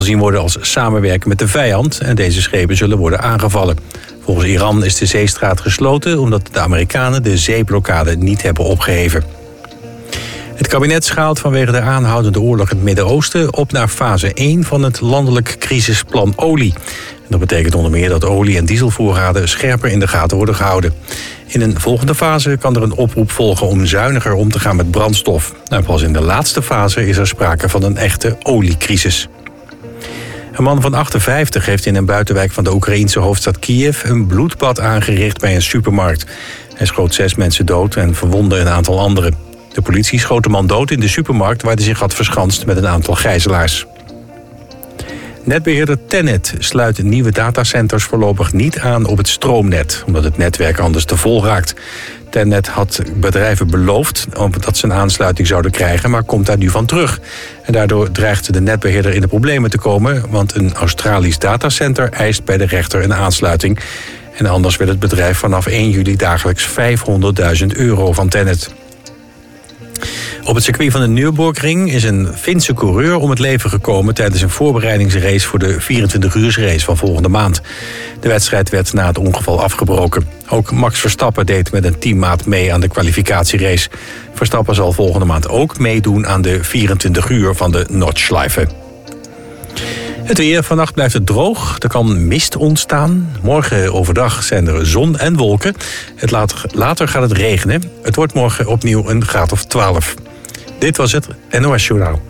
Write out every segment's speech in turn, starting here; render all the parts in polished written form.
gezien worden als samenwerken met de vijand en deze schepen zullen worden aangevallen. Volgens Iran is de zeestraat gesloten omdat de Amerikanen de zeeblokkade niet hebben opgeheven. Het kabinet schaalt vanwege de aanhoudende oorlog in het Midden-Oosten op naar fase 1 van het landelijk crisisplan olie. Dat betekent onder meer dat olie- en dieselvoorraden scherper in de gaten worden gehouden. In een volgende fase kan er een oproep volgen om zuiniger om te gaan met brandstof. En pas in de laatste fase is er sprake van een echte oliecrisis. Een man van 58 heeft in een buitenwijk van de Oekraïense hoofdstad Kiev een bloedbad aangericht bij een supermarkt. Hij schoot 6 mensen dood en verwondde een aantal anderen. De politie schoot de man dood in de supermarkt waar hij zich had verschanst met een aantal gijzelaars. Netbeheerder TenneT sluit nieuwe datacenters voorlopig niet aan op het stroomnet, omdat het netwerk anders te vol raakt. TenneT had bedrijven beloofd dat ze een aansluiting zouden krijgen, maar komt daar nu van terug. En daardoor dreigt de netbeheerder in de problemen te komen, want een Australisch datacenter eist bij de rechter een aansluiting. En anders wil het bedrijf vanaf 1 juli dagelijks €500.000 van TenneT. Op het circuit van de Nürburgring is een Finse coureur om het leven gekomen tijdens een voorbereidingsrace voor de 24-uursrace van volgende maand. De wedstrijd werd na het ongeval afgebroken. Ook Max Verstappen deed met een teammaat mee aan de kwalificatierace. Verstappen zal volgende maand ook meedoen aan de 24 uur van de Nordschleife. Het weer, vannacht blijft het droog. Er kan mist ontstaan. Morgen overdag zijn er zon en wolken. Later gaat het regenen. Het wordt morgen opnieuw een graad of 12. Dit was het NOS Journaal.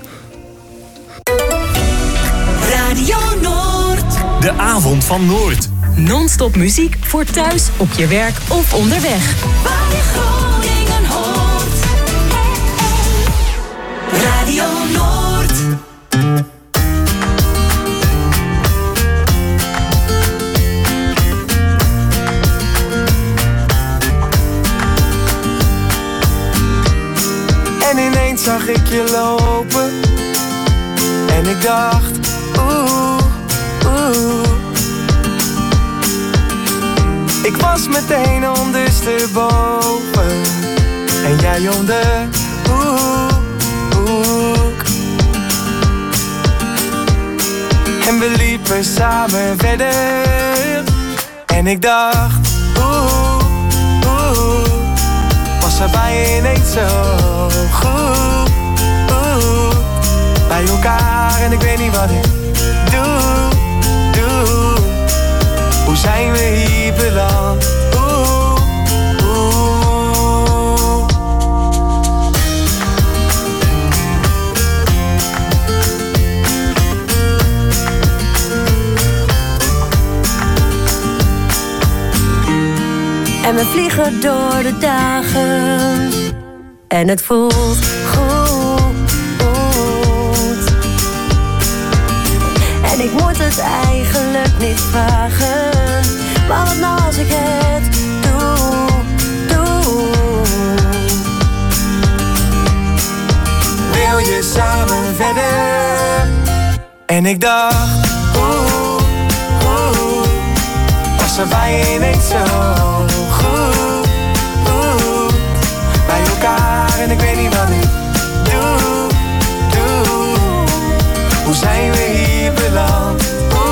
Radio Noord. De avond van Noord. Non-stop muziek voor thuis, op je werk of onderweg. Waar je Groningen hoort. Radio Noord. En ineens zag ik je lopen. En ik dacht, Ik was meteen ondersteboven. En jij om de hoek. En we liepen samen verder. En ik dacht, was er bij je ineens zo goed, bij elkaar en ik weet niet wat ik doe. Hoe zijn we hier beland? En we vliegen door de dagen. En het voelt goed. En ik moet het eigenlijk niet vragen. Maar wat nou als ik het doe? Wil je samen verder? En ik dacht, was er bij je ineens zo goed, bij elkaar en ik weet niet wat ik doe. Hoe zijn we hier beland?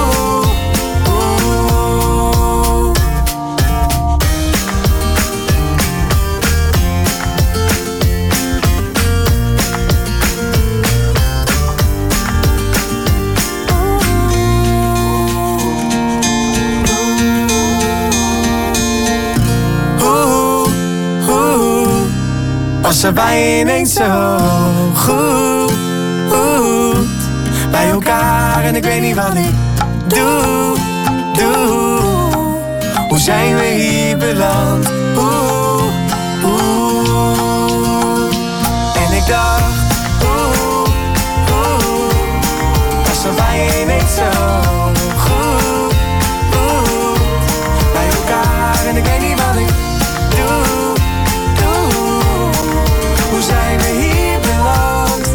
Was er bij je ineens zo goed, bij elkaar en ik weet niet wat ik doe. Hoe zijn we hier beland? En ik dacht, was er bij je ineens zo goed, bij elkaar en ik weet niet wat ik doe. Hoe zijn we hier beland?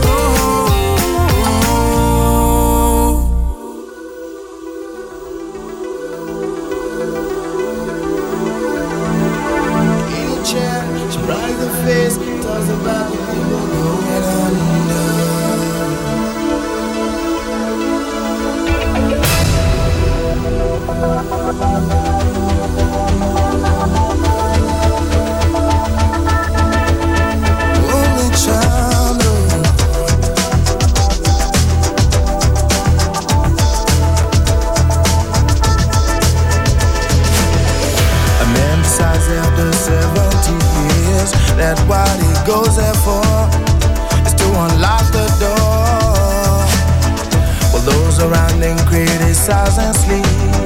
around and criticize and sleep.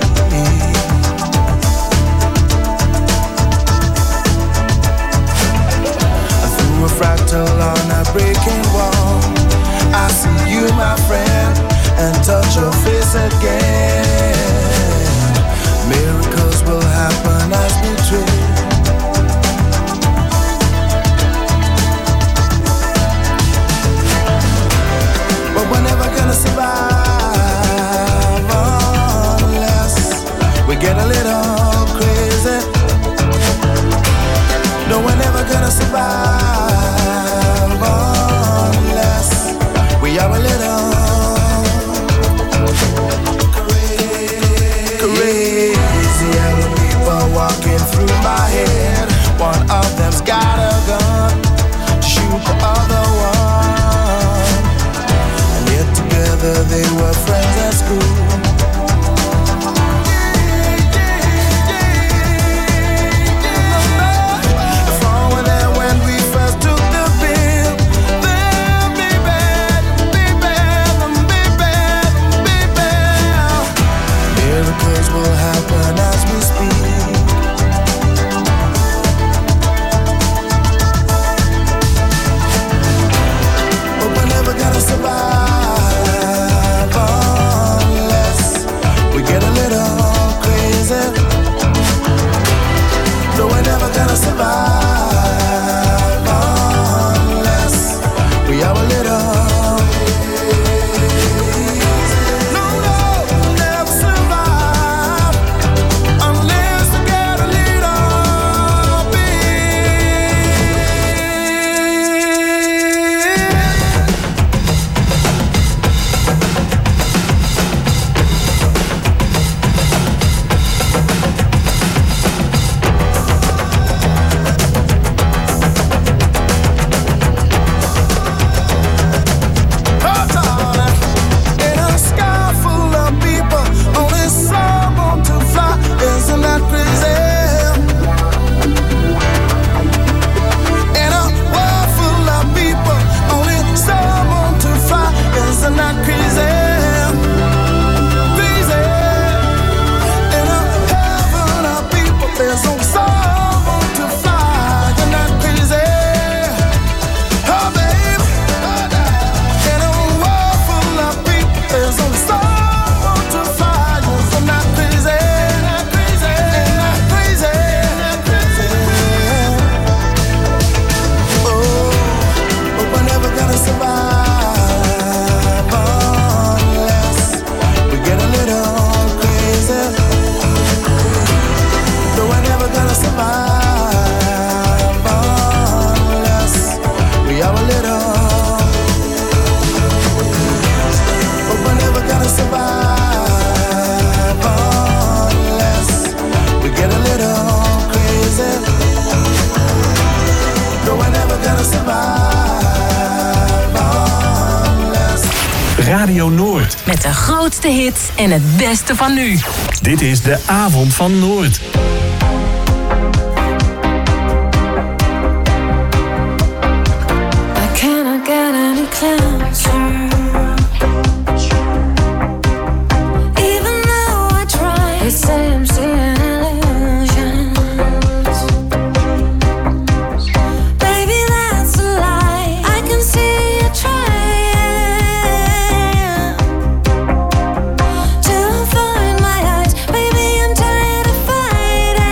Through a fractal on a breaking wall, I see you, my friend, and touch your face again. Miracles will happen as we dream. But we're never gonna survive unless we get a little crazy. No, we're never gonna survive unless we are a little crazy. Young people walking through my head. One of them's got a gun to shoot the other one. And yet together they were friends at school. Will happen as we speak. But we're never gonna survive unless we get a little crazy. No, we're never gonna survive unless we are a little. Radio Noord. Met de grootste hits en het beste van nu. Dit is de Avond van Noord. I cannot get any closer. Even though I try, they say I'm seeing illusions. Baby, that's a lie. I can see you trying. To avoid my eyes, baby, I'm tired of fighting.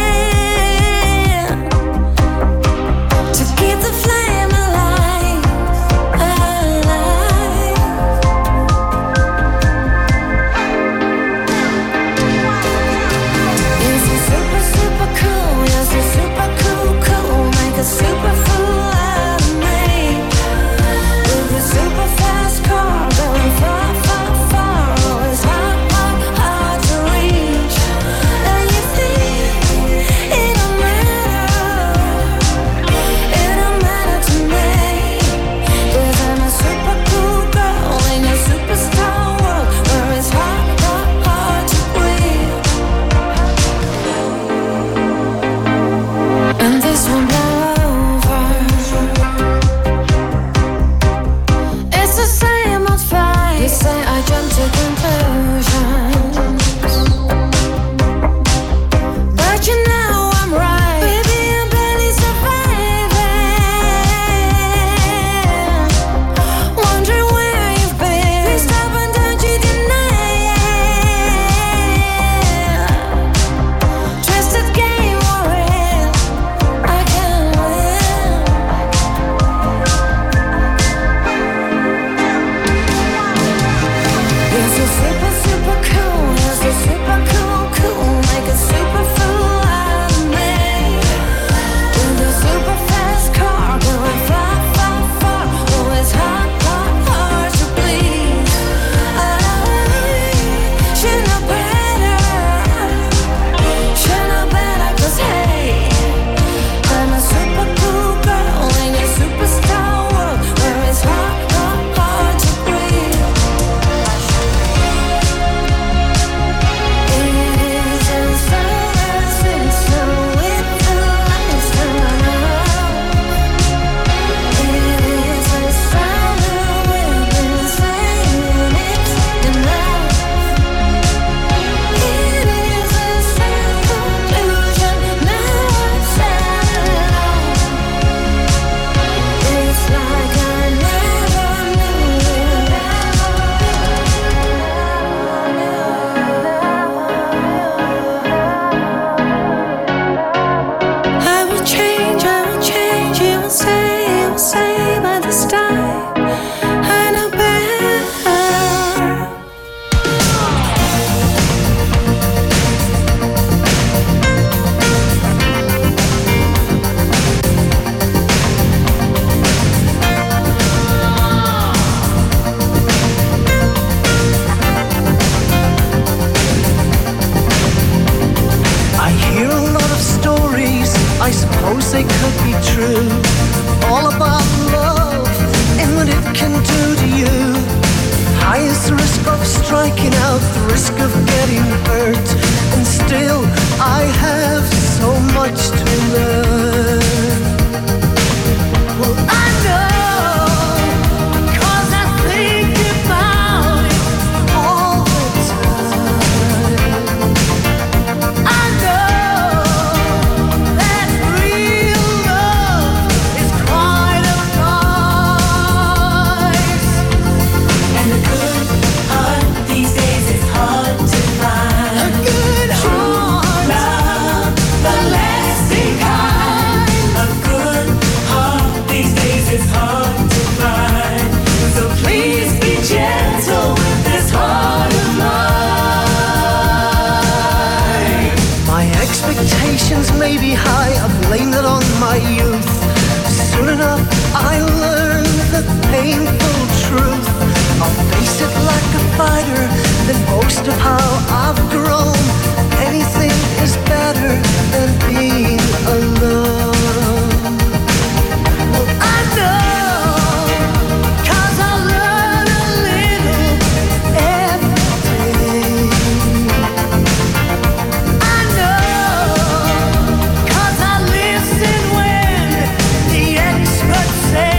out the risk of getting hurt. And still I have so much to learn. Well, I know, 'cause I think about it all the time. I know that real love is quite a price. And a good heart these days is hard to find. A good heart, Love, the lasting kind. A good heart these days is hard to find. So please be gentle with this heart of mine. my expectations may be high, I blame that on my youth. Soon enough I learn the painful truth. I'll face it like a fighter, then boast of how I've grown. Anything is better than being alone. Well, I know, 'cause I learn a little every day. I know, 'cause I listen when the experts say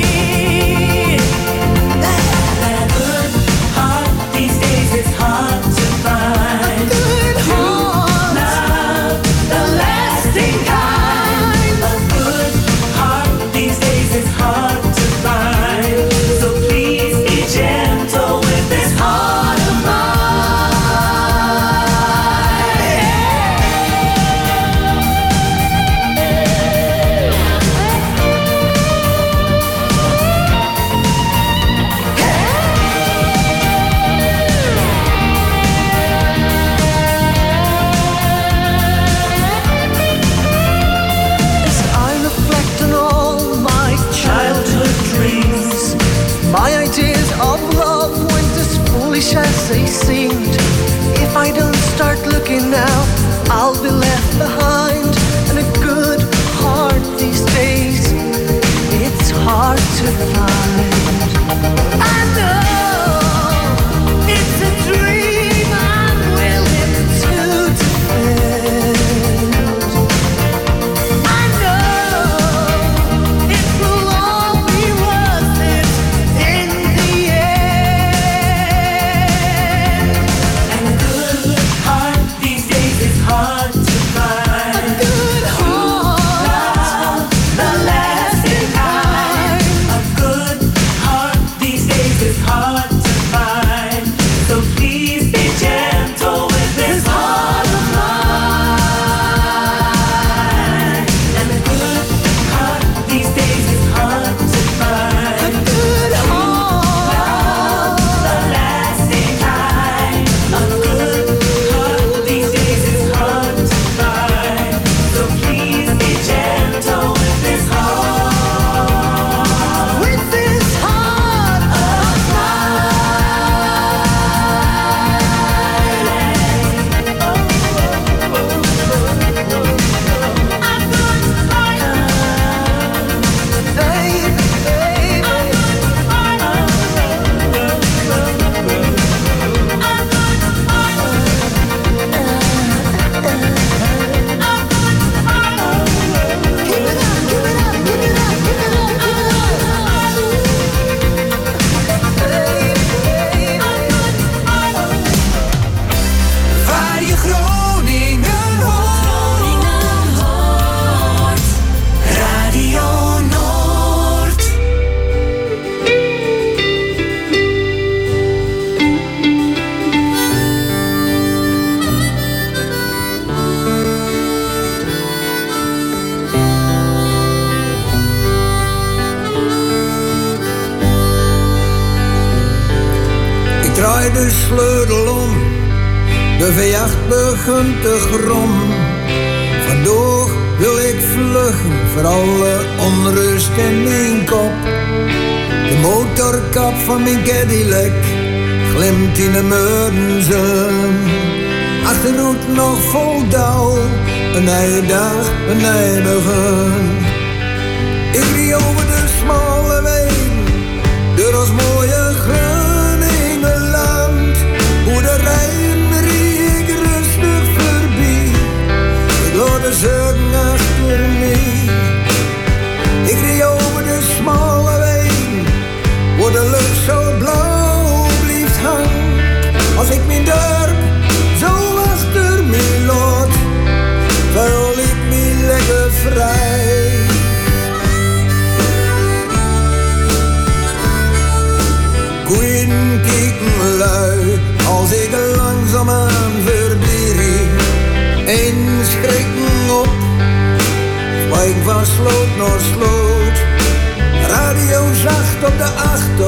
that A good heart these days is hard to find. good heart, Love, the lasting kind. A good heart these days is hard to find. So please be gentle with this heart of as I reflect on all my childhood dreams, my ideas of love weren't as foolish as they seemed. If I don't start looking now, I'll be left behind. And a good heart these days, it's hard to find. I know it's a dream I'm willing to defend. I know it will all be worth it in the end. And a good heart these days is hard to find. A good heart, The lasting kind. A good heart these days is hard to find. So please be gentle with this heart of mine. And a good heart these days is hard to a find. good heart. The lasting kind. A good heart these days is hard to find. So please be gentle with this heart. With this heart of Radio Groningen hoort. Radio Noord. Ik draai de sleutel om, de veejacht begint te grommen. Vandoor wil ik vluggen voor alle onrust in mijn kop. De motorkap van mijn Cadillac glimt in de muurenzon. Achterhoed nog vol dauw, een nieuwe dag, een nieuw begin. Ik rie over de smalle wegen, door ons mooie Groningenland. Hoe de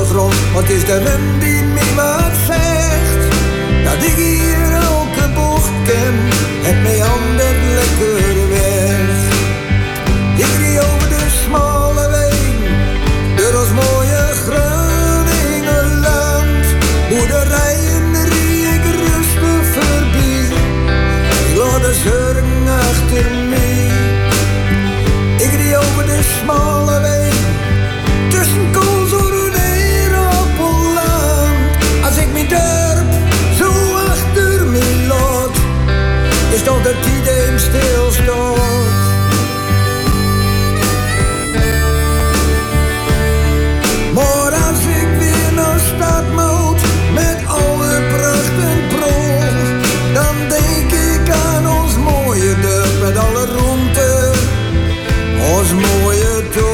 grond. Wat is de wind die mij wat zegt? Dat ik hier elke bocht ken, het mij altijd lekker weg. Ik rijd over de smalle weg, door ons mooie Groningenland. Boerderijen rijd ik rustig voorbij, ik laat de zorgen achter mij. Ik rijd over de smalle weg, tussen koolzoden en Appelland. Als ik mijn dorp zo achter me laat, is toch de tijd een stilstaat. Maar als ik weer naar stad moet, met alle pracht en prooi, dan denk ik aan ons mooie dorp met alle roemte, ons mooie toon.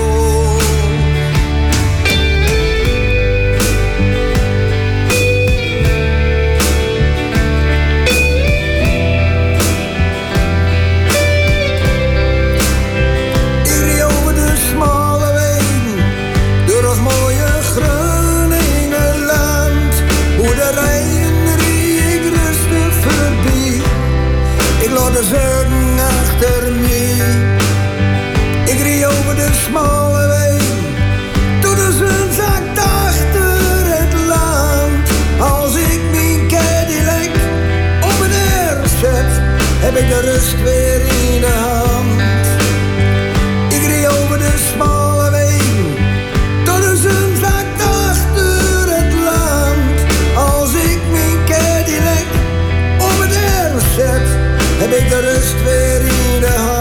De zorgen achter mij. Ik rijd over de smalle weg, tot de zon zakt achter het land. Als ik mijn Cadillac op het erf zet, heb ik de rust weer in de hand. Ik rijd over de smalle weg, tot de zon zakt achter het land. Als ik mijn Cadillac op het erf zet, heb ik de rust weer in de hand.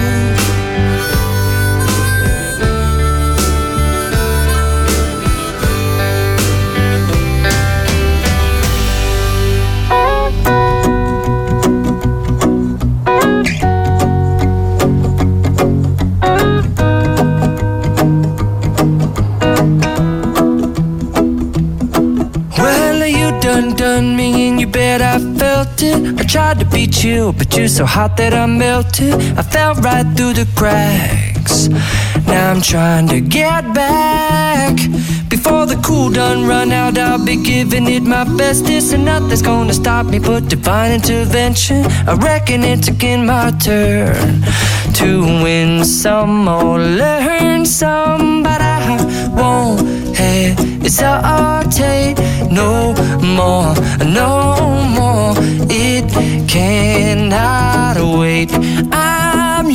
Well, you done me and you bet I felt it. I tried to be chill, but you're so hot that I melted. I fell right through the cracks. Now I'm trying to get back. Before the cool done run out, I'll be giving it my bestest, and nothing's gonna stop me but divine intervention. I reckon it's again my turn to win some or learn some, but I won't hesitate no more, no more. It cannot wait. I'm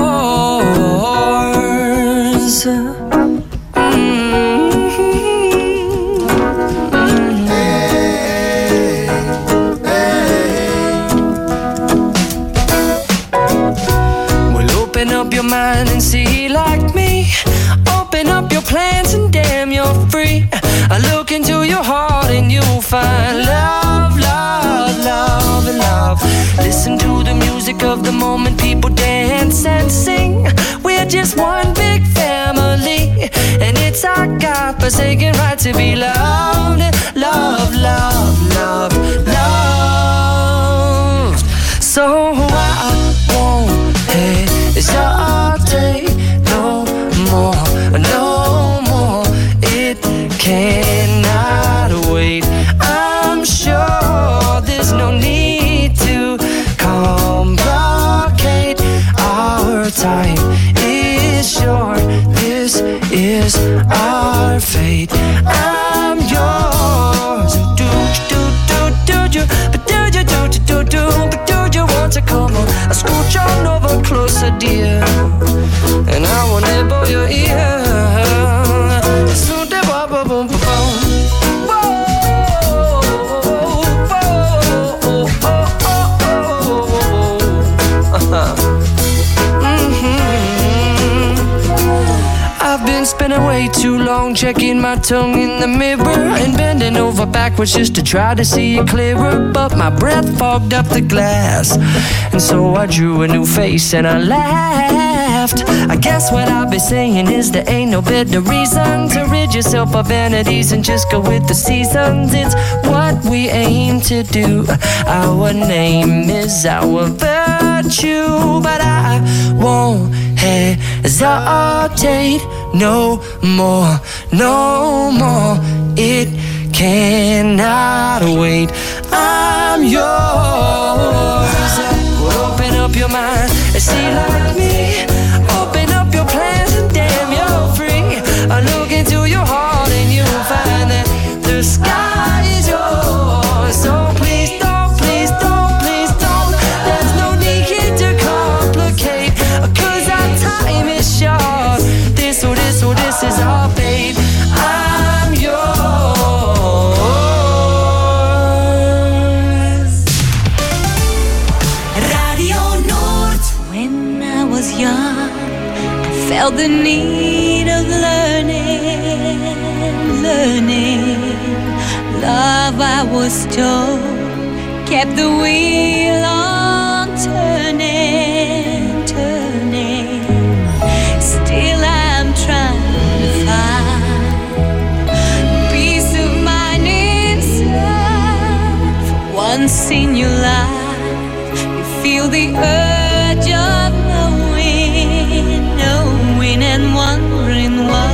yours. Well, open up your mind and see like me. Open up your plans and damn, you're free. I look into your heart and you'll find love, love, love, love. Listen to the music of the moment, people dance and sing. We're just one big family, and it's our God-forsaken right to be loved, love, love, love, love. So I won't hesitate no more, no more. It cannot wait. I'm sure there's no need to complicate. Our time is short. This is our fate. I'm yours. Do you, but do you, but do you want to come on? I scooch on over closer, dear, and I will nibble your ear. I've been spending way too long checking my tongue in the mirror and bending over backwards just to try to see it clearer, but my breath fogged up the glass, and so I drew a new face and I laughed. I guess what I'll be saying is there ain't no better reason to rid yourself of vanities and just go with the seasons. It's what we aim to do. Our name is our virtue, but I won't hesitate no more, no more. it cannot wait. I'm yours. Open up your mind and see like me. Open up your plans and damn, you're free. I look into your heart and you'll find that the sky is yours. So please don't, please don't, please don't. There's no need here to complicate, 'cause our time is short. This is our fate. I'm yours. Radio Noord. When I was young, I felt the need of learning. Love, I was told, kept the wheel on turning. Still I'm trying to find peace of mind inside. For once in your life, you feel the urge of knowing and wondering why.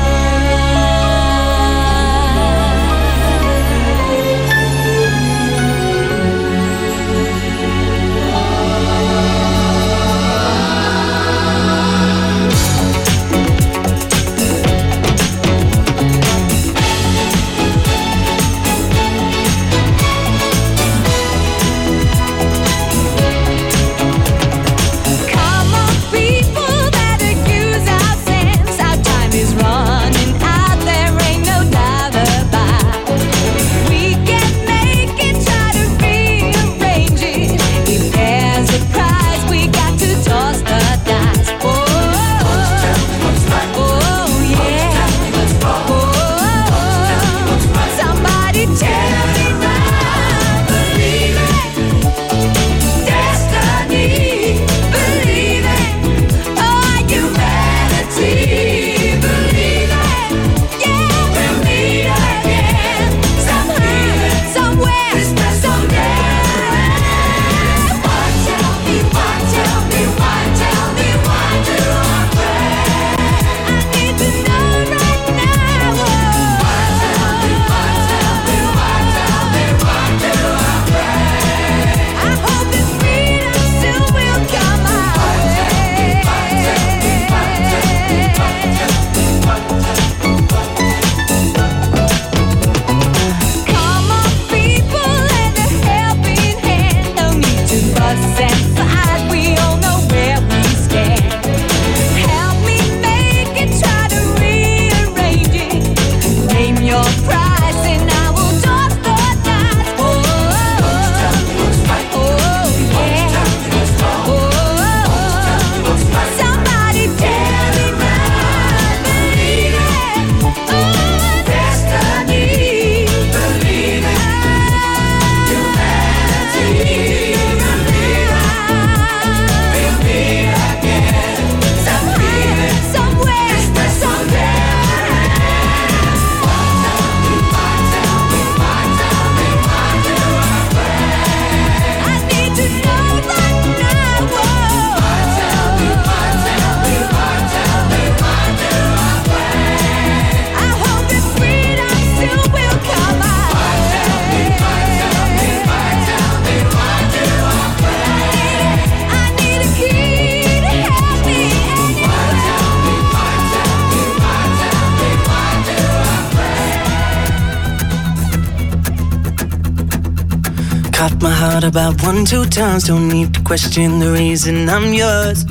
Cut my heart about 1-2 times. Don't need to question the reason I'm yours.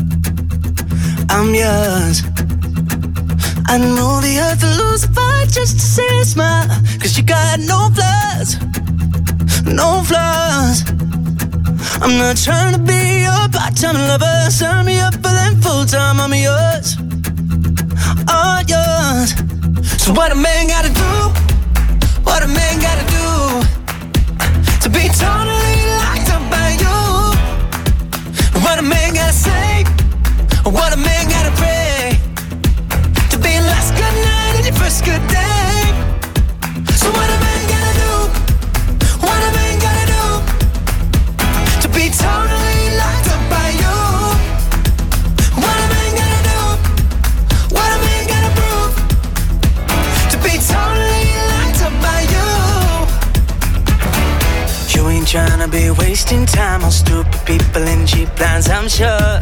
I'm yours. I'd move the earth to lose a fight just to see a smile. 'Cause you got no flaws. No flaws. I'm not trying to be your part-time lover. Sign me up for them full-time. I'm yours. All yours. So what a man gotta do? What a man gotta do to be totally locked up by you? What a man gotta say? What a man gotta pray to be last good night and your first good day? So what a man gotta do? What a man gotta do to be totally locked up by you? What a man gotta do? What a man gotta prove to be totally locked up by you? be wasting time on stupid people in cheap plans, I'm sure.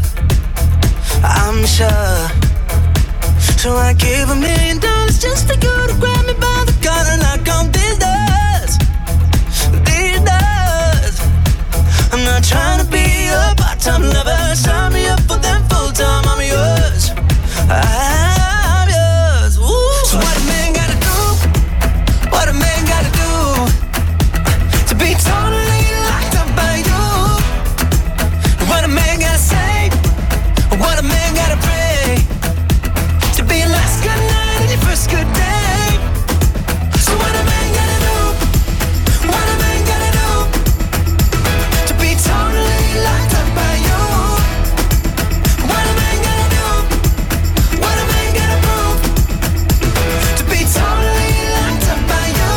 So I gave $1 million just for you to grab me by the collar and knock on these doors. I'm not trying to be a part-time lover. Sign me up for them full-time, I'm yours. I'm yours. Ooh. So what a man gotta do? What a man gotta do to be totally locked up by you? What a man gotta say? What a man gotta pray to be your last good night and your first good day? So what a man gotta do? What a man gotta do to be totally locked up by you? What a man gotta do? What a man gotta prove to be totally locked up by you?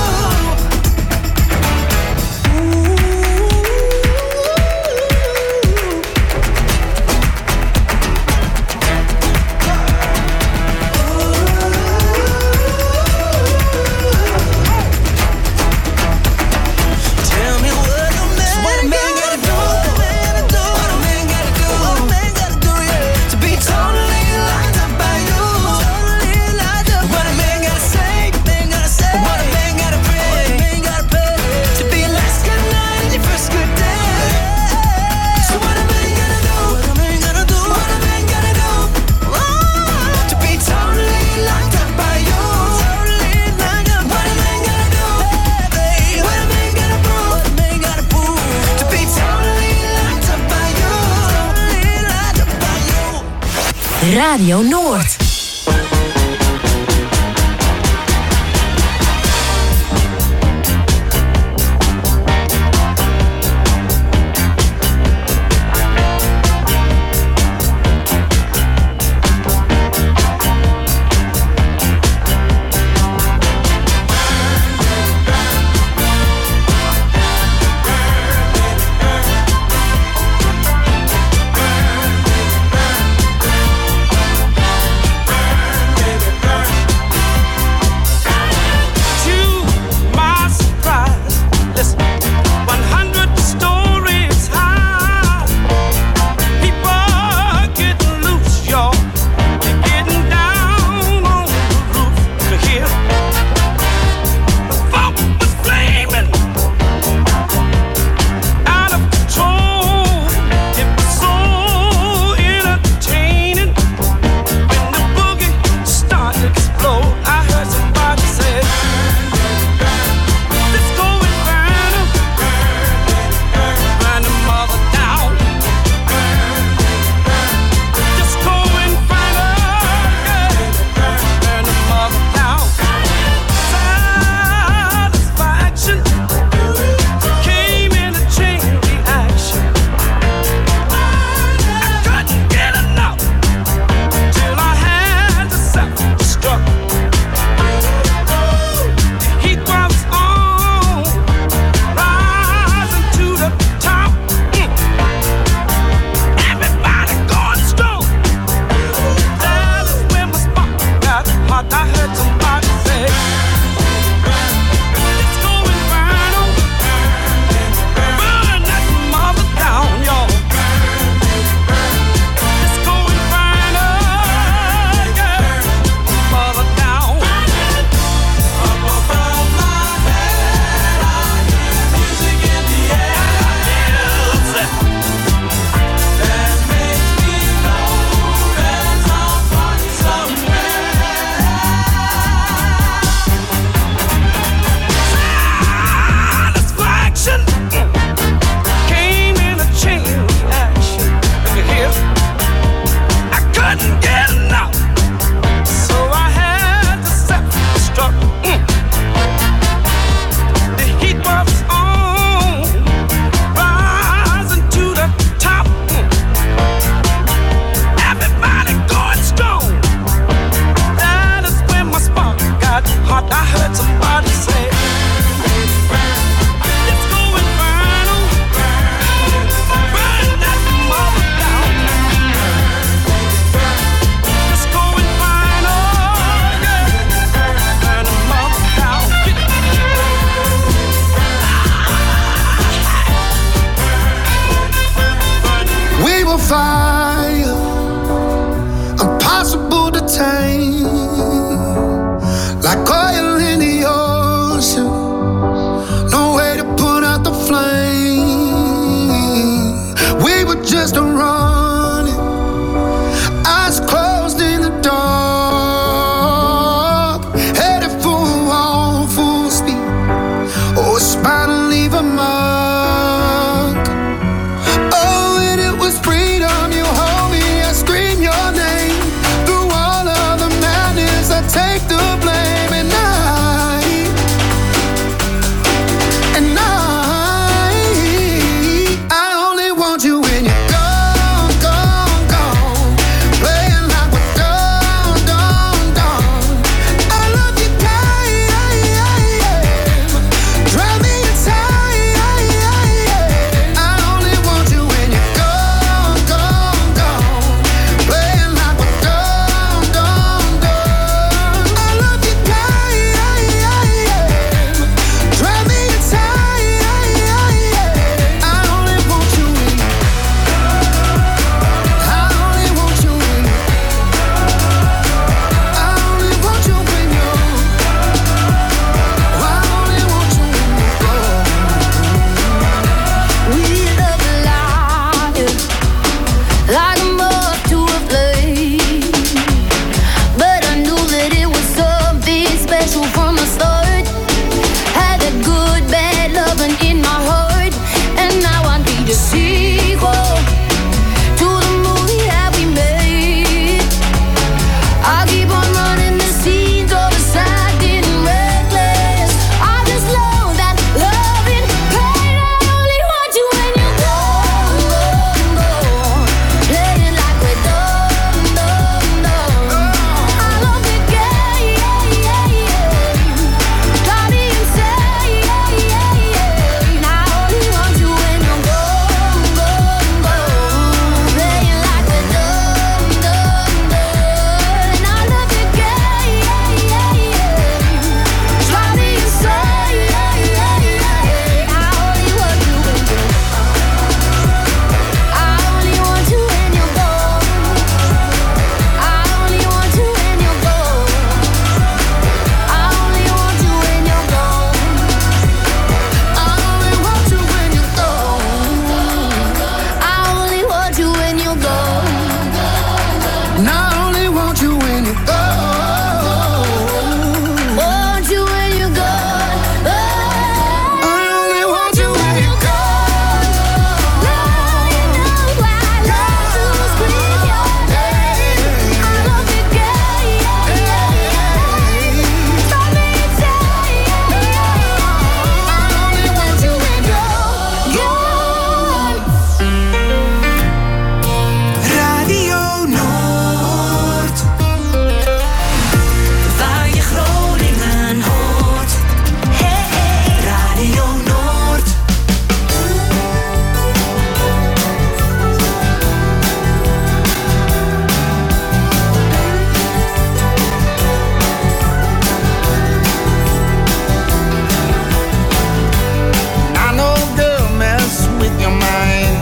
Tell me what a man gotta do? What a man gotta do? What a man gotta do, yeah, to be totally locked up by you? What a man gotta say? What a man gotta pray to be your last good night and your first good day? So what a man gotta do? What a man gotta do? What a man gotta do to be totally locked up by you? What a man gotta do? What a man gotta prove to be totally locked up by you? Radio Noord. fire, impossible to tame. Like oil in the ocean, no way to put out the flame. We were just running, eyes closed in the dark, headed for a wall full speed. Oh, it's bound to leave a mark. Oh, and it was freedom. You hold me, I scream your name. Through all of the madness, I take the blame. And I only want you when you're gone, gone, gone. Playing like we're done, done, done. I love you, drive me insane. I only want you when you're gone, gone, gone. Playing like we're done, done, done. I love you, drive me insane. I only want you when I only want you when I only want you when you're I only want you when you're gone. We love a liar, like a moth to a flame. But I knew that it was something special from the start. Had that good, bad loving in my heart, and now I need a sequel to the movie that we made. I keep on running the scenes of the sad and reckless. I just know that love and pain. I only want you when you're gone, gone, gone. Playing like we're done, done, done. I love the game, drive me insane. I only want you when you're gone, gone, gone. Playing like we're done, done, done. I love the game, drive me insane. I only want you when you're I only want you when you're gone. I only want you when you're gone. I only want you when you're gone. I only want you when you're gone. I only want you when you're gone. And I only want you when you're gone. Want you when you're gone. I only want you when you're gone. You know I love to scream your name. I love the game. Drive me insane. I only want you when you're Gone. Radio Noord. Waar je Groningen hoort. Hey, hey, Radio Noord. I know, girl, mess with your mind.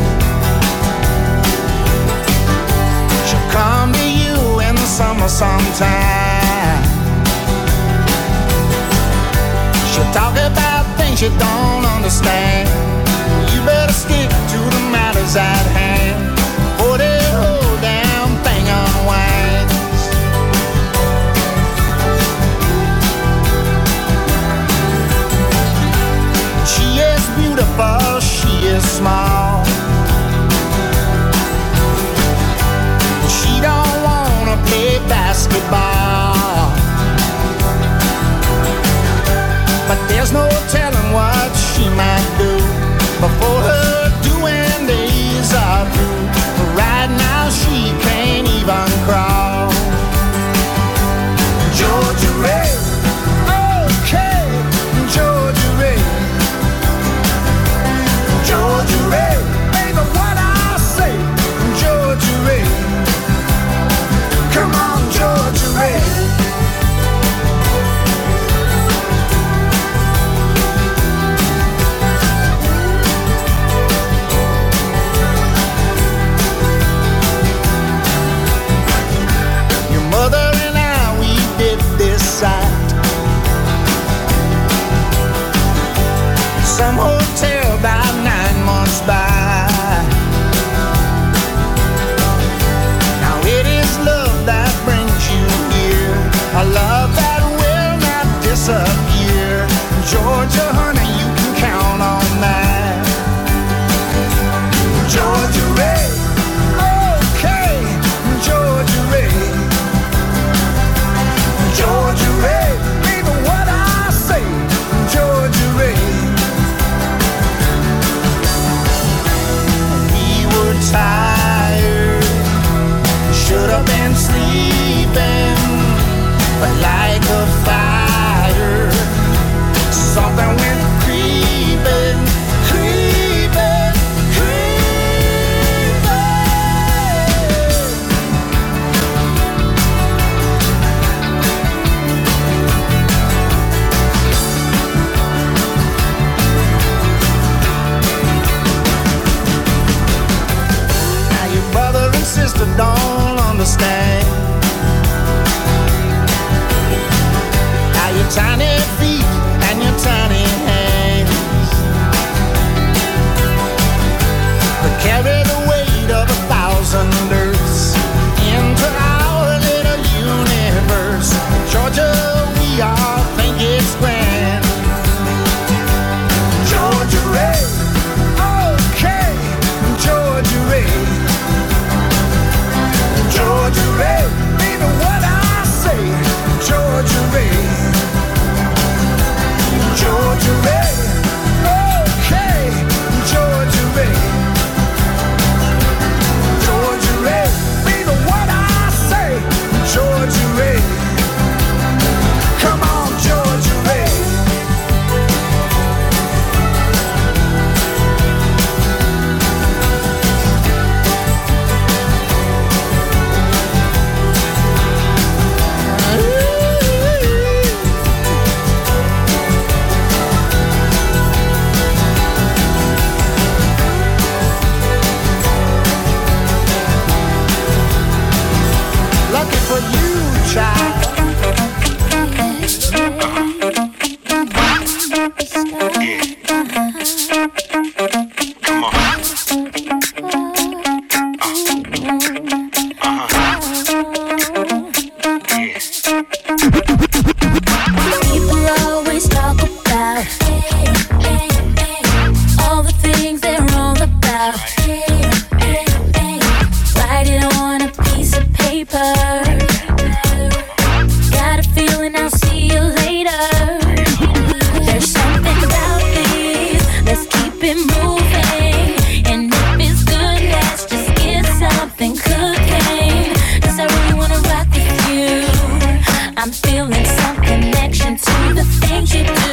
She'll come to you in the summer sometime. She'll talk about things you don't understand. You better stick to the matters at hand. Before the whole damn thing unwinds. She is beautiful, she is small. She don't wanna play basketball, but there's no telling what she might do before her doing days are through. But right now she can't even crawl. Georgia Ray, okay, Georgia Ray, Georgia Ray, baby, what I say, Georgia Ray, come on, Georgia Ray. heavens and earths into our little universe. Georgia, we all think it's grand. Georgia Ray, okay, Georgia Ray. Georgia Ray, baby, what I say, Georgia Ray. Georgia Ray, okay, Georgia Ray. Georgia Ray, baby, what I say, Georgia Ray. Come on, Georgia Ray. Lucky for you, child. People always talk about all the things they're wrong about. Write it on a piece of paper. Got a feeling I'll see you later. There's something about this. Let's keep it moving. And if it's good, let's just get something cooking. 'Cause I really wanna rock with you. I'm feeling some connection to the things you do.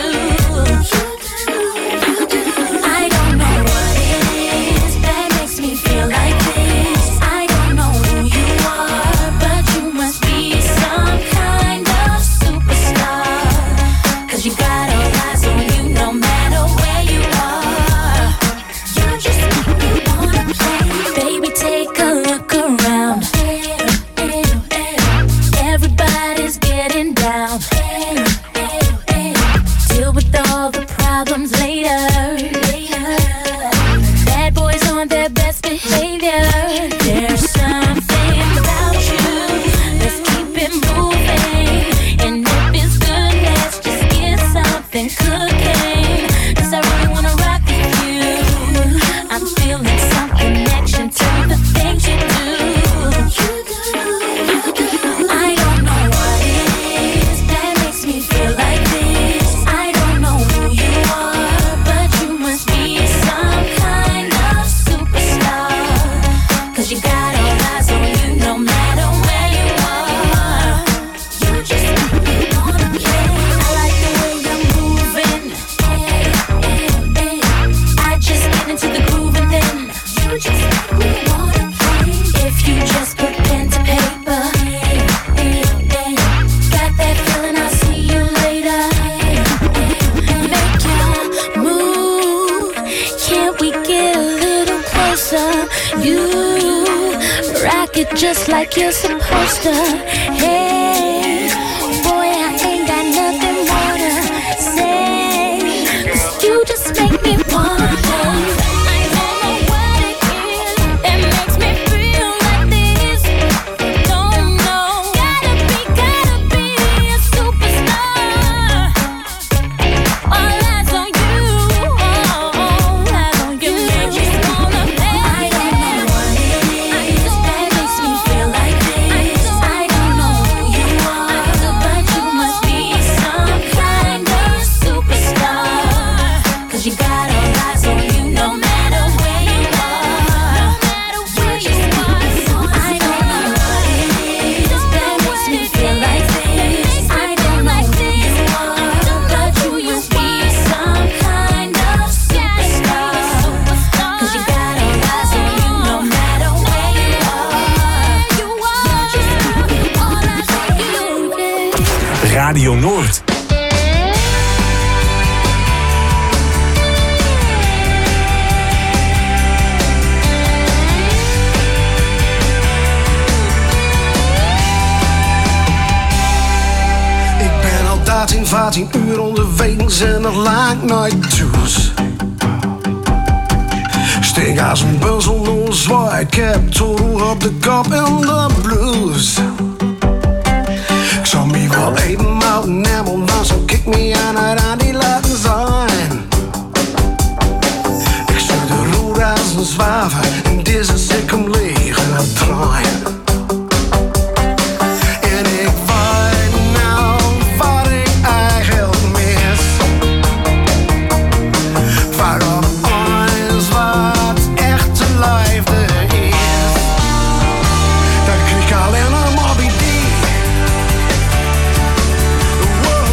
I don't know what it is that makes me feel like this. I don't know who you are, but you must be some kind of superstar. 'Cause you got all eyes on you no matter where you are. You just make me wanna play. Baby, take a look around. Everybody's getting down. Deal with all the problems later. Bad boys on their best behavior. There's something about you. Let's keep it moving. And if it's good, let's just get something cooking. 'Cause I really wanna rock with you. I'm feeling some connection to the things you do. I don't know what it is that makes me feel like this. I don't know who you are, but you must be some kind of superstar. 'Cause you got all eyes on you no matter where you are. You just make me wanna play. I like the way you're moving. I just get into the groove and then you just make me wanna play. If you just put pen to paper, got that feeling I'll see you later. Make your move. Can't we get a little closer? You rock it just like you're supposed to. Hey, boy, I ain't got nothing more to say. 'Cause you just make me wanna play. I don't know what it is that makes me feel like this. Don't know. Gotta be a superstar. All eyes on you. All eyes on you. Make me wanna play. I don't know what it is that makes me feel like this. I don't know who you are, but you must be some kind of superstar. 'Cause you got all eyes on you no matter where you are. I don't know what it is that makes me feel like this. I don't know who you are, but you must be some kind of superstar. 'Cause you got all eyes on you no matter where you are. Just all eyes on you. Radio Noord. Ik ben al 13, 14 uur onderweeg en dat lijkt nooit toe. Steek als een bus onder zwaar Ik heb toer op de kop en de blues. Ik zou me wel even houden nemen, dan zou ik me aan die laten zijn. Ik zou de roer als een zwaver en deze zit hem leeg en het draaien. En ik weet nou wat ik eigenlijk mis. Waarom alles wat echt te liefde is. Dan kreeg ik alleen maar Moby D. Wow.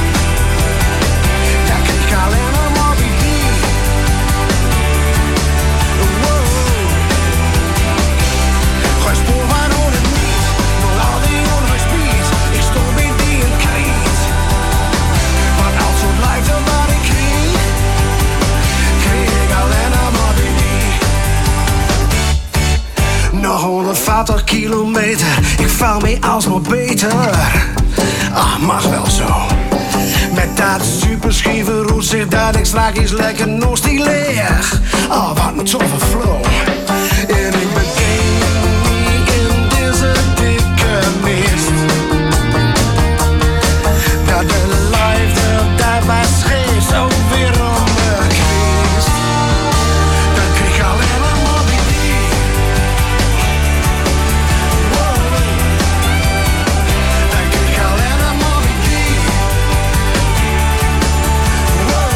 Dan kreeg ik alleen maar Moby D. Wow. Gooi spoor van hoe het niet, maar al die onheus speed. Ik stond in die een kriet. Want als het liefde wat ik kreeg, kreeg ik alleen maar Moby D. Nog 150 kilometer, ik val me alsnog beter. Ah, mag wel zo. Met dat superschieve roet dat ik straks lekker nostileer. Ah, wat een toffe flow. En ik begin niet in deze dikke mist. Dat de liefde daar was geest zo weer om de kist. Dan kreeg ik alleen maar Moby D. Wow. Dan kreeg ik alleen maar Moby D. Wow.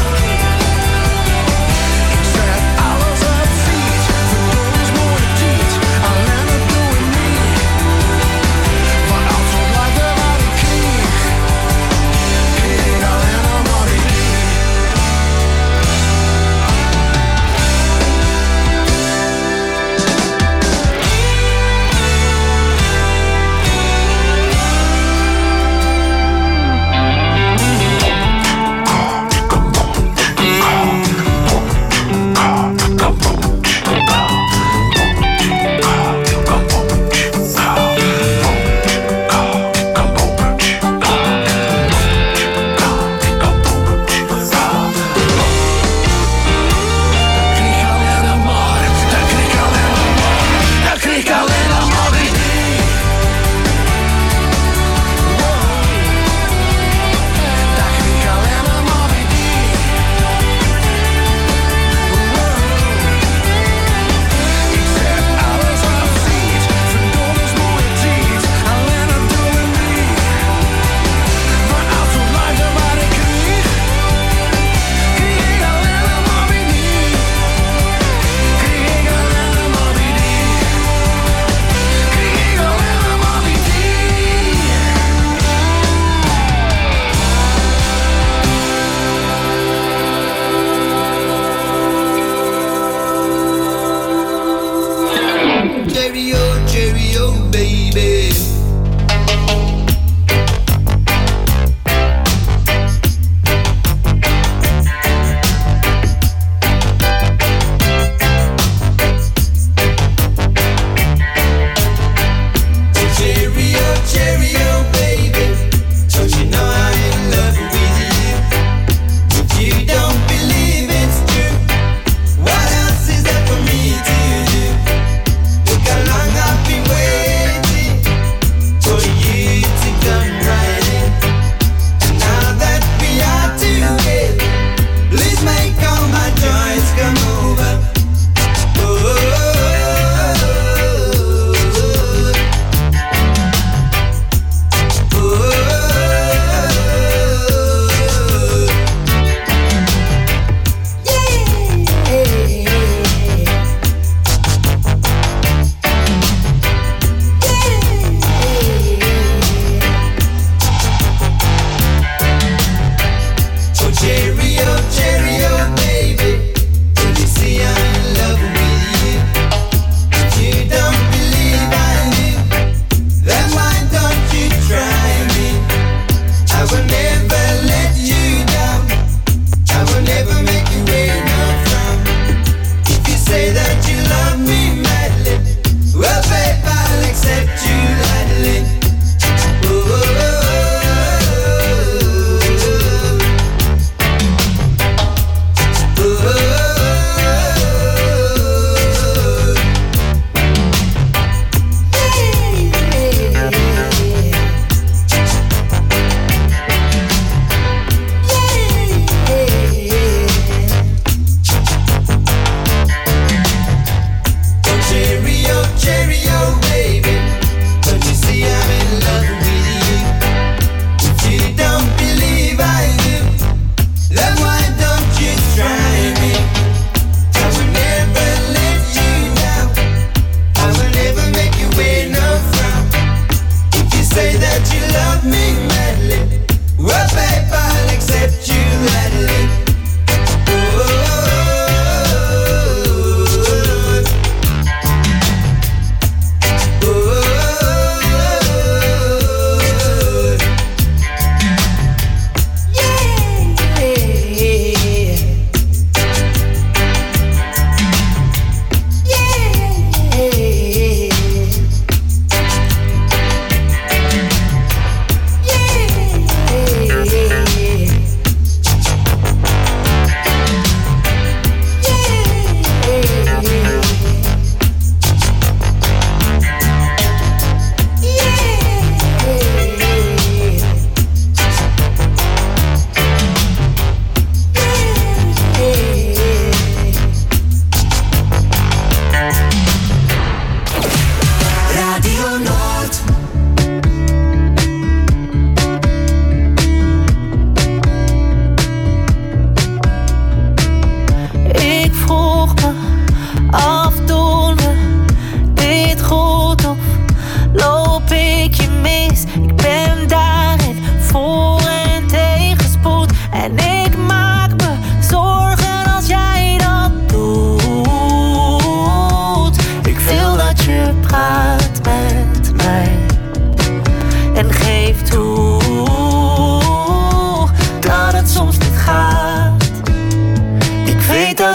Ik zet alles op fiets, verdomme is mooie tijd. Alleen het doe ik niet. Want als het liefde wat ik kreeg, kreeg ik alleen maar Moby D. Cheerio, cheerio, baby. Cheerio, cheerio, baby. Don't you know I'm in love with you? If you don't believe it's true, what else is there for me to do? Look how long I've been waiting.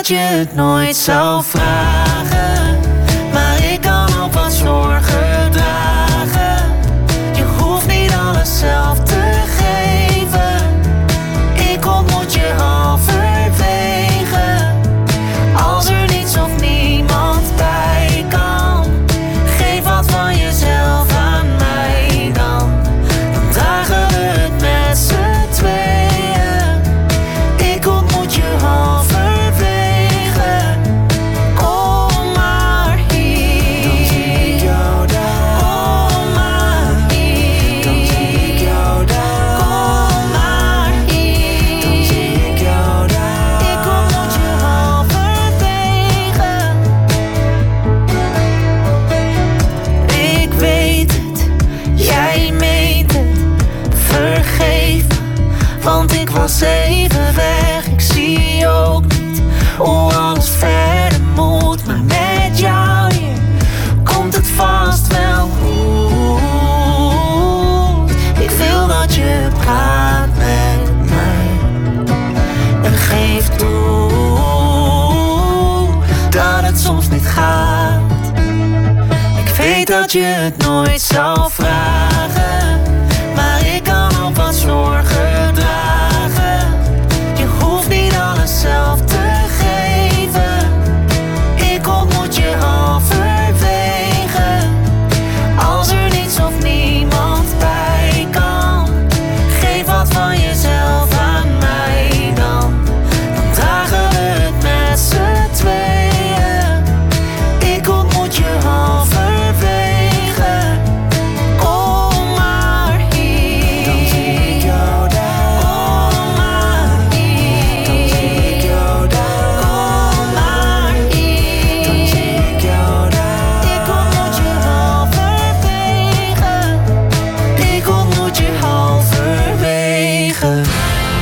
je het nooit zou vragen, maar ik kan ook wat zorgen dragen. Je hoeft niet alles zelf te geven, ik ontmoet je halverwege. Als er niets of niemand bij kan, geef wat van jezelf aan mij dan. Dan dragen we het met z'n tweeën. Ik ontmoet je halverwege. Kom maar hier. Dan zie ik jou daar. Kom maar hier. Dan zie ik jou daar. Kom maar hier. Dan zie ik jou daar. Ik ontmoet je halverwege. Ik weet het, jij meent het. Vergeef me, want ik was even weg. Ik zie ook niet hoe alles verder moet, maar met jou hier komt het vast wel goed. Ik wil dat je praat met mij en geef toe dat het soms niet gaat. Ik weet dat je het nooit zou vragen, maar ik kan ook wat zorgen dragen. Je hoeft niet alles zelf te geven, ik ontmoet je halverwege. Als er niets of niemand bij kan, geef wat van jezelf aan mij dan. Dan dragen we het met z'n tweeën. Ik ontmoet je halverwege. Kom maar hier. Dan zie ik jou daar. Kom maar hier. Dan zie ik jou daar. Kom maar hier. Dan zie ik jou daar. Ik ontmoet je halverwege. Ik ontmoet je halverwege.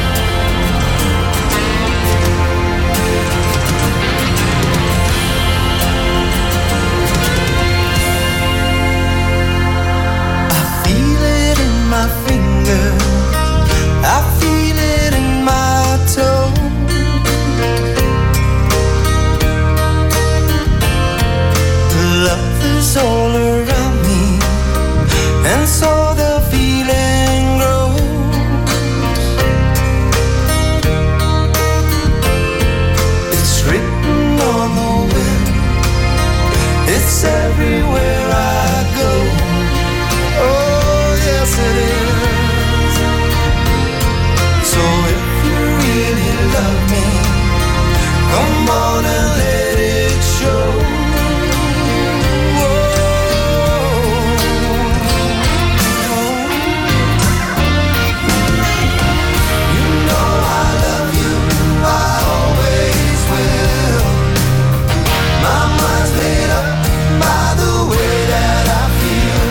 Feel it in my finger, I feel it in my toe. Love is all around me, and so the feeling grows. It's written on the wind, it's everywhere I go. Oh, yes it is. So if you really love me, come on and let it show. You know I love you, I always will. My mind's made up by the way that I feel.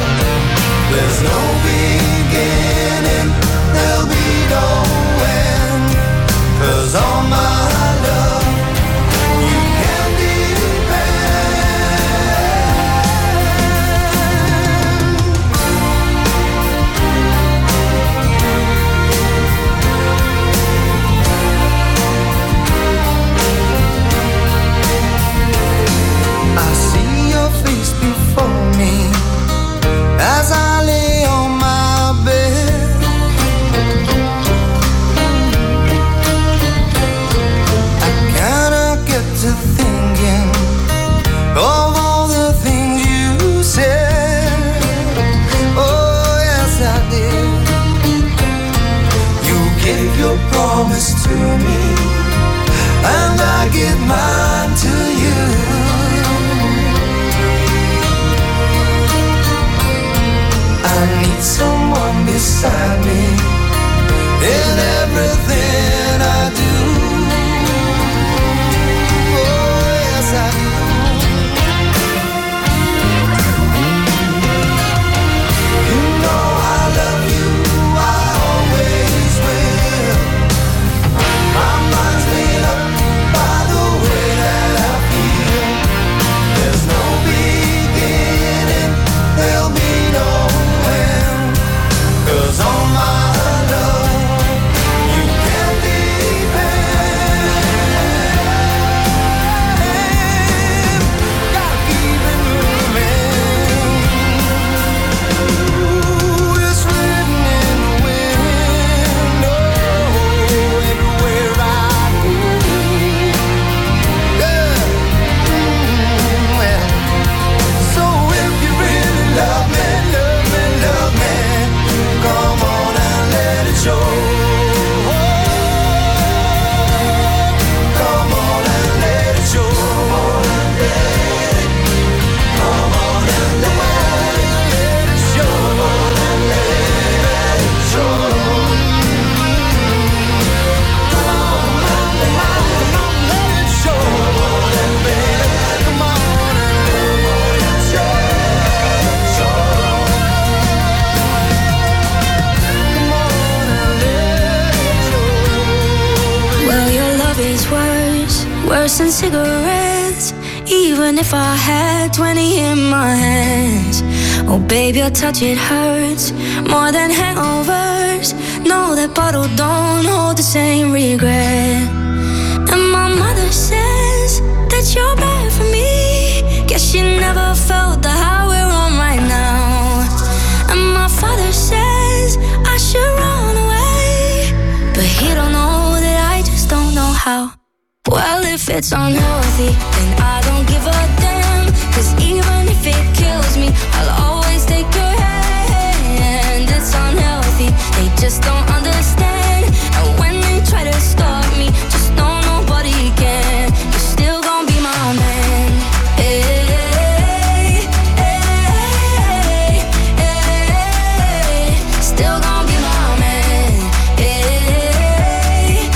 chips and cigarettes, even if I had 20 in my hands. Oh baby, your touch, it hurts more than hangovers. No, that bottle don't hold the same regret. And my mother says that you're bad for me. Guess she never felt the high we're on right now. And my father says I should run away, but he don't know that I just don't know how. Well, if it's unhealthy, then I don't give a damn. 'Cause even if it kills me, I'll always take your hand. It's unhealthy, they just don't understand. And when they try to stop me, just know nobody can. You're still gonna be my man. Hey, hey, hey, still gonna be my man. Hey,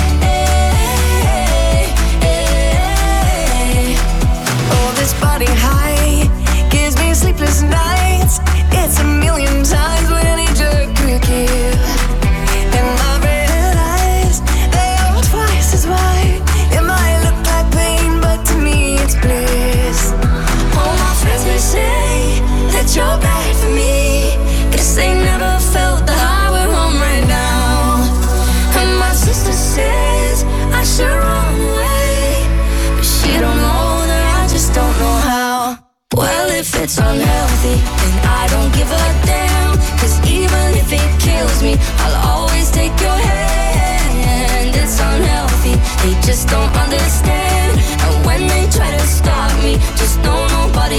hey, Oh, this body high gives me sleepless nights. It's a million times what any jerk could give. And my red eyes, they are twice as wide. It might look like pain, but to me it's bliss. all my friends, they say that you're bad for me. Guess they never felt the high we're on right now. And my sister says I should run away, but she don't know that I just don't know how. Well, if it's unhealthy, then I don't give a damn. 'Cause even if it kills me, I'll always take your hand. It's unhealthy, they just don't understand. And when they try to stop me, just know nobody